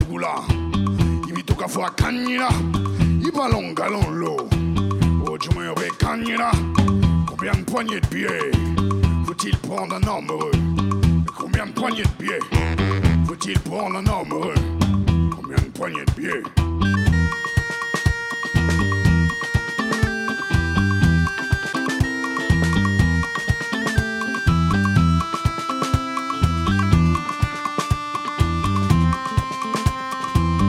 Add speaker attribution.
Speaker 1: goula. Il vit au café à Cagnina. Il ballon galon l'eau. Oh, du moins, avec Cagnina. Combien de poignées de pieds faut-il prendre un homme heureux? Combien de poignées de pieds faut-il prendre un homme heureux? Combien de poignées de pieds?